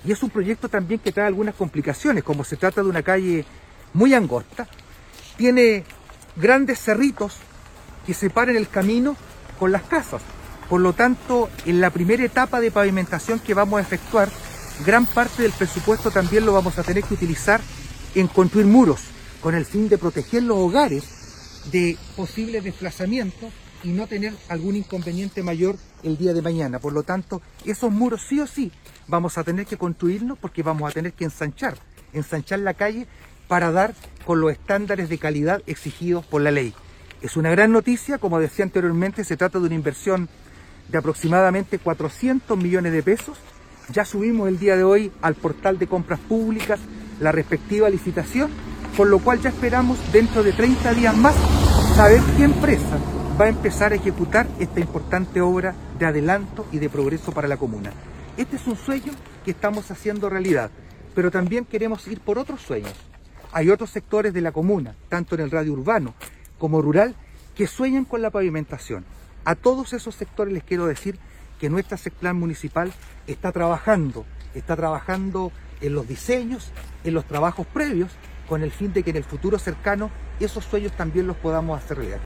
Y es un proyecto también que trae algunas complicaciones, como se trata de una calle muy angosta, tiene grandes cerritos que separan el camino con las casas. Por lo tanto, en la primera etapa de pavimentación que vamos a efectuar, gran parte del presupuesto también lo vamos a tener que utilizar en construir muros, con el fin de proteger los hogares de posibles desplazamientos y no tener algún inconveniente mayor el día de mañana. Por lo tanto, esos muros sí o sí vamos a tener que construirlos, porque vamos a tener que ensanchar la calle para dar con los estándares de calidad exigidos por la ley. Es una gran noticia, como decía anteriormente, se trata de una inversión de aproximadamente 400 millones de pesos. Ya subimos el día de hoy al portal de compras públicas la respectiva licitación, por lo cual ya esperamos dentro de 30 días más saber qué empresa va a empezar a ejecutar esta importante obra de adelanto y de progreso para la comuna. Este es un sueño que estamos haciendo realidad, pero también queremos ir por otros sueños. Hay otros sectores de la comuna, tanto en el radio urbano como rural, que sueñan con la pavimentación. A todos esos sectores les quiero decir que nuestra SECPLAN municipal está trabajando en los diseños, en los trabajos previos, con el fin de que en el futuro cercano esos sueños también los podamos hacer realidad.